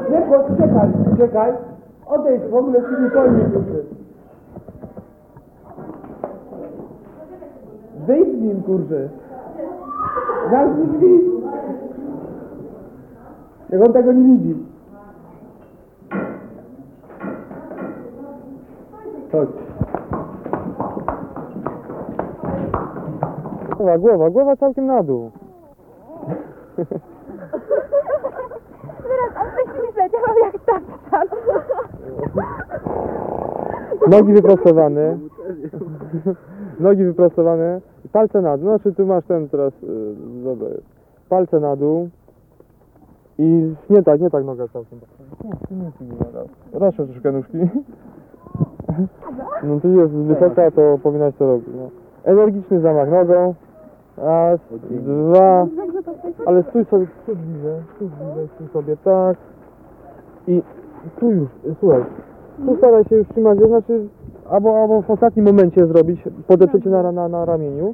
Nie, czekaj. Odejdź, w ogóle ci nie powiem, kurczę. Wyjdź z nim, kurczę. Zamknij drzwi. Jak on tego nie widzi. Chodź. Głowa całkiem na dół. Teraz on myśli, że działał jak tapczan. Nogi wyprostowane. Nogi wyprostowane. Palce na dół. Znaczy tu masz ten teraz. Dobra jest. Palce na dół. I nie tak noga całkiem. Rozszerz troszkę nóżki. No tu jest wysoka, to powinnaś to robić. No. Energiczny zamach nogą. Raz, dwa. Ale stój sobie tak. I tu już, słuchaj. Tu staraj się już trzymać, to znaczy albo w ostatnim momencie zrobić, podeprzeć się na ramieniu.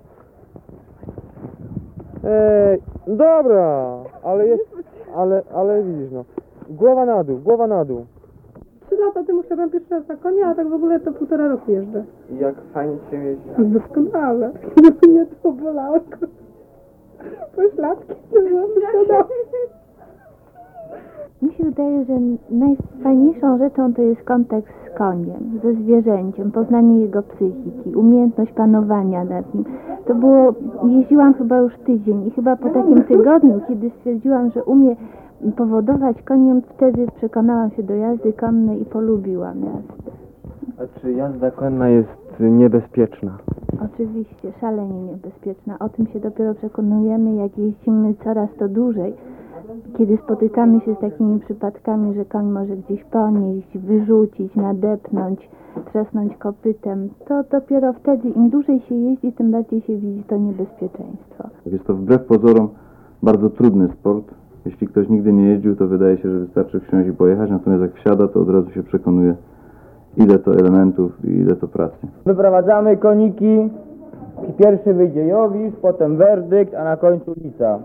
Dobra, ale widzisz no. Głowa na dół. 3 lata temu szedłem pierwszy raz na konia, a tak w ogóle to 1,5 roku jeżdżę. I jak fajnie się jeździ. Doskonale. Mnie to bolało. Pośladki. Mi się wydaje, że najfajniejszą rzeczą to jest kontakt z koniem, ze zwierzęciem, poznanie jego psychiki, umiejętność panowania nad nim. To było, jeździłam chyba już tydzień i chyba po takim tygodniu, kiedy stwierdziłam, że umiem powodować koniem, wtedy przekonałam się do jazdy konnej i polubiłam jazdę. A czy jazda konna jest niebezpieczna? Oczywiście, szalenie niebezpieczna. O tym się dopiero przekonujemy, jak jeździmy coraz to dłużej. Kiedy spotykamy się z takimi przypadkami, że koń może gdzieś ponieść, wyrzucić, nadepnąć, trzasnąć kopytem, to dopiero wtedy, im dłużej się jeździ, tym bardziej się widzi to niebezpieczeństwo. Jest to wbrew pozorom bardzo trudny sport. Jeśli ktoś nigdy nie jeździł, to wydaje się, że wystarczy wsiąść i pojechać, natomiast jak wsiada, to od razu się przekonuje, ile to elementów i ile to pracy. Wyprowadzamy koniki. Pierwszy wyjdzie Jowisz, potem werdykt, a na końcu lica.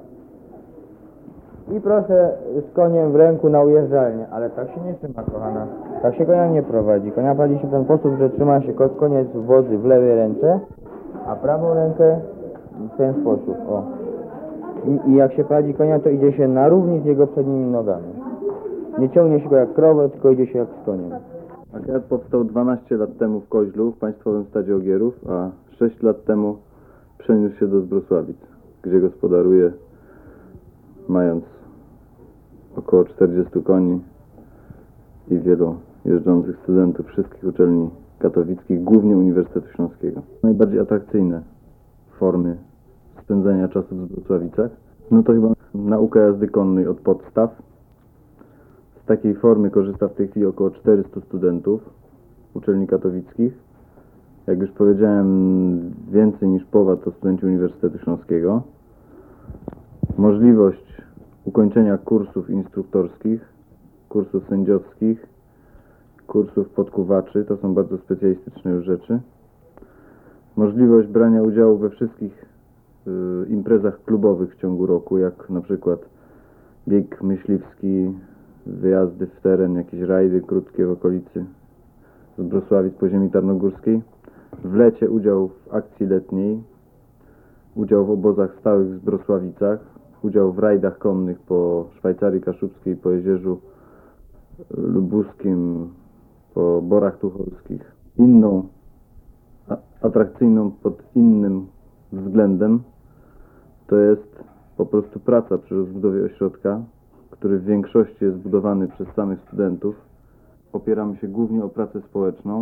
I proszę z koniem w ręku na ujeżdżalnię. Ale tak się nie trzyma, kochana. Tak się konia nie prowadzi. Konia prowadzi się w ten sposób, że trzyma się koniec wozy w lewej ręce, a prawą rękę w ten sposób. O. I jak się prowadzi konia, to idzie się na równi z jego przednimi nogami. Nie ciągnie się go jak krowę, tylko idzie się jak z koniem. Akiad powstał 12 lat temu w Koźlu, w Państwowym Stadzie Ogierów, a 6 lat temu przeniósł się do Zbrosławic, gdzie gospodaruje, mając około 40 koni i wielu jeżdżących studentów wszystkich uczelni katowickich, głównie Uniwersytetu Śląskiego. Najbardziej atrakcyjne formy spędzania czasu w Zbrosławicach, no to chyba nauka jazdy konnej od podstaw. Z takiej formy korzysta w tej chwili około 400 studentów uczelni katowickich. Jak już powiedziałem, więcej niż połowa to studenci Uniwersytetu Śląskiego. Możliwość ukończenia kursów instruktorskich, kursów sędziowskich, kursów podkuwaczy, to są bardzo specjalistyczne już rzeczy. Możliwość brania udziału we wszystkich imprezach klubowych w ciągu roku, jak na przykład bieg myśliwski, wyjazdy w teren, jakieś rajdy krótkie w okolicy Zbrosławic po ziemi tarnogórskiej. W lecie udział w akcji letniej, udział w obozach stałych w Zbrosławicach, udział w rajdach konnych po Szwajcarii Kaszubskiej, po Jezierzu Lubuskim, po Borach Tucholskich. Inną, atrakcyjną pod innym względem to jest po prostu praca przy rozbudowie ośrodka, który w większości jest budowany przez samych studentów. Opieramy się głównie o pracę społeczną.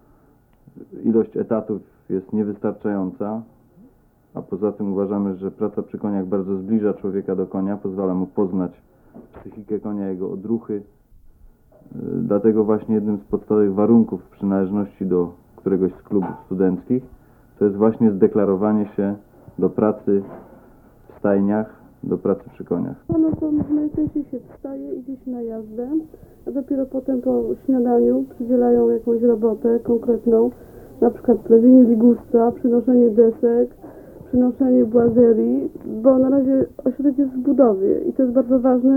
Ilość etatów jest niewystarczająca, a poza tym uważamy, że praca przy koniach bardzo zbliża człowieka do konia, pozwala mu poznać psychikę konia, jego odruchy. Dlatego właśnie jednym z podstawowych warunków przynależności do któregoś z klubów studenckich to jest właśnie zdeklarowanie się do pracy w stajniach, do pracy przy koniach. No to najczęściej się wstaje, idzie się na jazdę, a dopiero potem po śniadaniu przydzielają jakąś robotę konkretną, na przykład plewienie ligusta, przynoszenie desek, przynoszenie błazerii, bo na razie ośrodek jest w budowie i to jest bardzo ważne,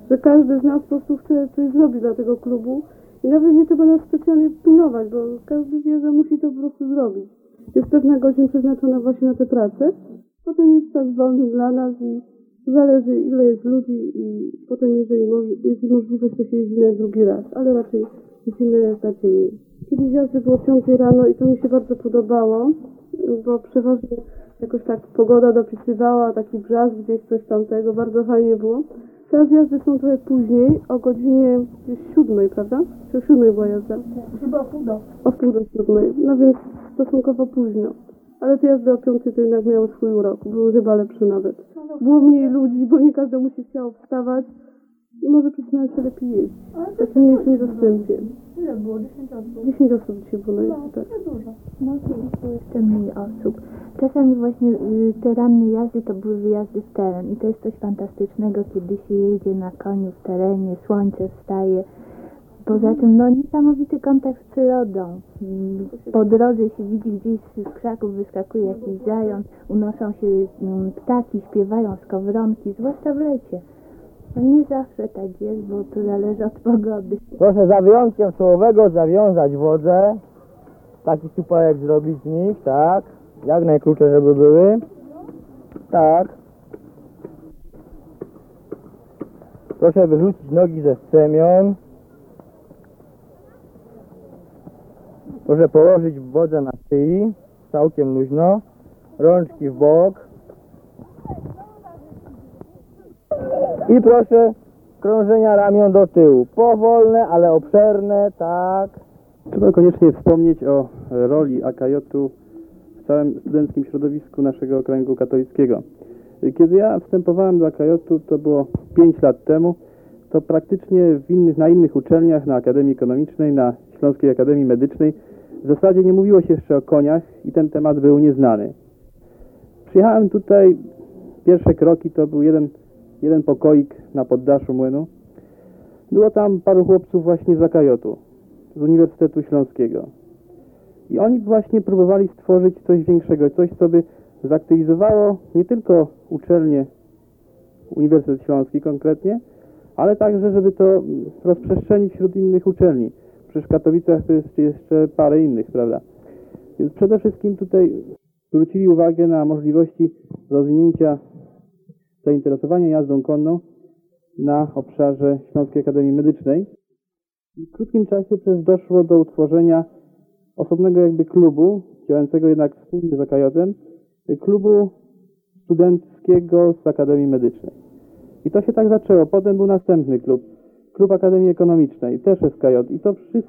że każdy z nas po prostu chce coś zrobić dla tego klubu i nawet nie trzeba nas specjalnie pilnować, bo każdy wie, że musi to po prostu zrobić. Jest pewna godzina przeznaczona właśnie na tę pracę, potem jest czas wolny dla nas i zależy ile jest ludzi i potem jeżeli jest możliwość to się jeździ na drugi raz, ale raczej jeździmy estacyjnie. Kiedyś jazdy było 5 rano i to mi się bardzo podobało, bo przeważnie jakoś tak pogoda dopisywała, taki brzask gdzieś coś tamtego, bardzo fajnie było. Teraz jazdy są trochę później, o godzinie gdzieś 7, prawda? Czy o 7 była jazda? Chyba o pół do. O pół do 7, no więc stosunkowo późno. Ale te jazdy o 5 to jednak miały swój urok, były chyba lepsze nawet. Było mniej ludzi, bo nie każdemu się chciało wstawać i może przecież się lepiej jeździć. W takim mniejszym zastępie. Ile było? 10 osób. 10 osób dzisiaj było na jeździe, tak. Nie dużo. No kiedyś było jeszcze mniej osób. Czasami właśnie te ranne jazdy to były wyjazdy w teren i to jest coś fantastycznego, kiedy się jedzie na koniu w terenie, słońce wstaje. Poza tym no niesamowity kontakt z przyrodą. Po drodze się widzi gdzieś z krzaków wyskakuje jakiś zając, unoszą się ptaki, śpiewają skowronki, zwłaszcza w lecie. No nie zawsze tak jest, bo to zależy od pogody. Proszę za wyjątkiem czołowego zawiązać wodę. Taki supełek zrobić z nich, tak. Jak najkrótsze, żeby były. Tak. Proszę wyrzucić nogi ze strzemion. Proszę położyć wodę na szyi, całkiem luźno. Rączki w bok. I proszę krążenia ramion do tyłu. Powolne, ale obszerne, tak. Trzeba koniecznie wspomnieć o roli AKJ-u w całym studenckim środowisku naszego okręgu katolickiego. Kiedy ja wstępowałem do AKJ-u, to było 5 lat temu, to praktycznie na innych uczelniach, na Akademii Ekonomicznej, na Śląskiej Akademii Medycznej w zasadzie nie mówiło się jeszcze o koniach i ten temat był nieznany. Przyjechałem tutaj, pierwsze kroki to był jeden pokoik na poddaszu młynu. Było tam paru chłopców właśnie z AKJ-u, z Uniwersytetu Śląskiego. I oni właśnie próbowali stworzyć coś większego, coś co by zaktywizowało nie tylko uczelnię, Uniwersytet Śląski konkretnie, ale także żeby to rozprzestrzenić wśród innych uczelni. Przecież w Katowicach to jest jeszcze parę innych, prawda? Więc przede wszystkim tutaj zwrócili uwagę na możliwości rozwinięcia zainteresowania jazdą konną na obszarze Śląskiej Akademii Medycznej. W krótkim czasie też doszło do utworzenia osobnego jakby klubu, działającego jednak wspólnie z AKJ-em, klubu studenckiego z Akademii Medycznej. I to się tak zaczęło. Potem był następny klub Akademii Ekonomicznej, też SKJ. I to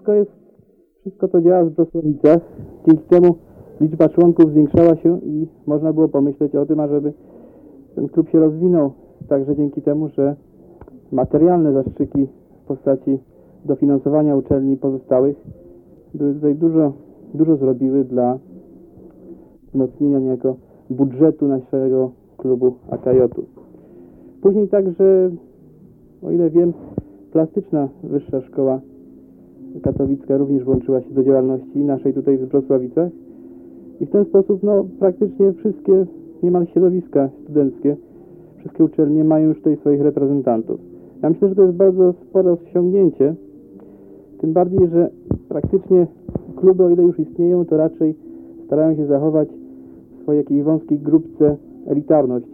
wszystko to działa w Brosławicach. Dzięki temu liczba członków zwiększała się i można było pomyśleć o tym, ażeby ten klub się rozwinął. Także dzięki temu, że materialne zastrzyki w postaci dofinansowania uczelni pozostałych były tutaj dużo zrobiły dla wzmocnienia niejako budżetu naszego klubu AKJ-u. Później także, o ile wiem, plastyczna wyższa szkoła katowicka również włączyła się do działalności naszej tutaj w Wrocławicach i w ten sposób praktycznie wszystkie niemal środowiska studenckie, wszystkie uczelnie mają już tutaj swoich reprezentantów. Ja myślę, że to jest bardzo spore osiągnięcie, tym bardziej, że praktycznie kluby, o ile już istnieją, to raczej starają się zachować w swojej jakiejś wąskiej grupce elitarność.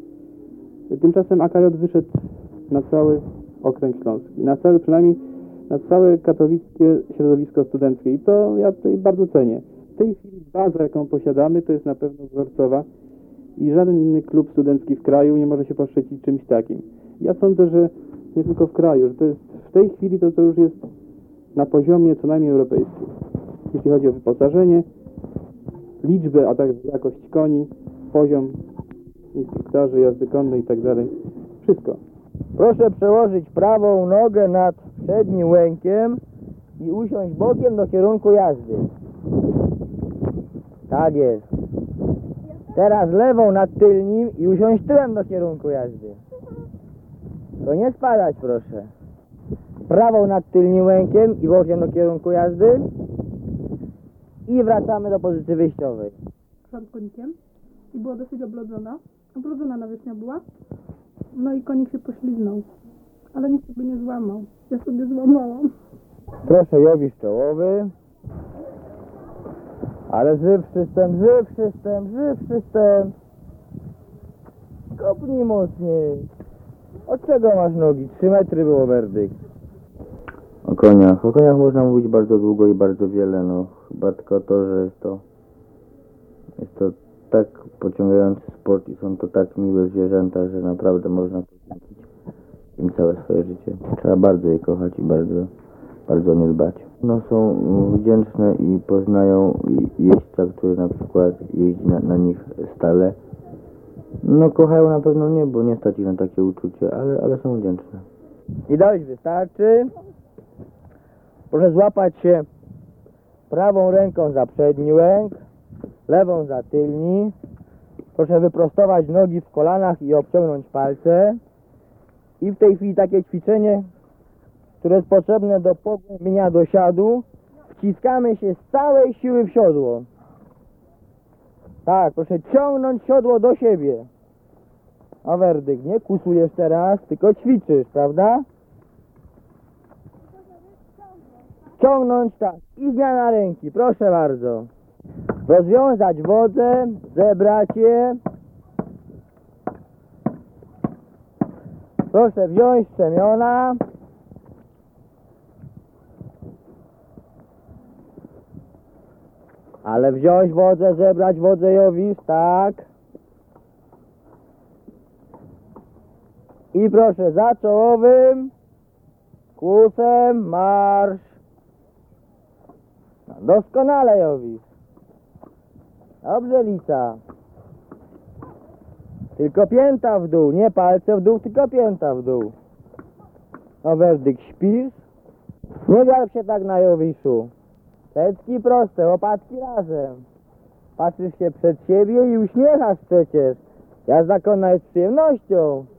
Tymczasem AKJ wyszedł na cały okręg śląski, przynajmniej na całe katowickie środowisko studenckie i to ja tutaj bardzo cenię. W tej chwili baza, jaką posiadamy, to jest na pewno wzorcowa i żaden inny klub studencki w kraju nie może się poszczycić czymś takim. Ja sądzę, że nie tylko w kraju, że to jest w tej chwili to już jest na poziomie co najmniej europejskim. Jeśli chodzi o wyposażenie, liczbę, a także jakość koni, poziom instruktorzy, jazdy konnej i tak dalej. Wszystko. Proszę przełożyć prawą nogę nad przednim łękiem i usiąść bokiem do kierunku jazdy. Tak jest. Teraz lewą nad tylnim i usiąść tyłem do kierunku jazdy. To nie spadać, proszę. Prawą nad tylnym łękiem i bokiem do kierunku jazdy. I wracamy do pozycji wyjściowej. Przed konikiem i była dosyć oblodzona. Oblodzona nawierzchnia była. No i konik się pośliznął. Ale nikt sobie nie złamał. Ja sobie złamałam. Proszę Jowisz czołowy. Ale żyw system, żyw system, żyw system. Kopnij mocniej. Od czego masz nogi? 3 metry było werdykt. O koniach można mówić bardzo długo i bardzo wiele, no chyba tylko to, że jest to tak pociągający sport i są to tak miłe zwierzęta, że naprawdę można poświęcić im całe swoje życie. Trzeba bardzo je kochać i bardzo o nie dbać. No są wdzięczne i poznają jeźdźca, który na przykład jeździ na nich stale. No kochają na pewno nie, bo nie stać ich na takie uczucie, ale są wdzięczne. I dość, wystarczy. Proszę złapać się prawą ręką za przedni łęk, lewą za tylni. Proszę wyprostować nogi w kolanach i obciągnąć palce. I w tej chwili takie ćwiczenie, które jest potrzebne do pogłębienia dosiadu. Wciskamy się z całej siły w siodło. Tak, proszę ciągnąć siodło do siebie. A werdykt, nie kusujesz teraz, tylko ćwiczysz, prawda? Ciągnąć tak i zmiana ręki, proszę bardzo. Rozwiązać wodę, zebrać je. Proszę wziąć strzemiona. Ale wziąć wodę, zebrać wodę Jowisz, tak. I proszę za czołowym kłusem marsz. No, doskonale Jowisz. Dobrze Lica. Tylko pięta w dół, nie palce w dół, tylko pięta w dół. No werdykt, śpisz? Nie garb się tak na Jowiszu. Plecki proste, łopatki razem. Patrzysz się przed siebie i uśmiechasz przecież. Jazda konna jest przyjemnością.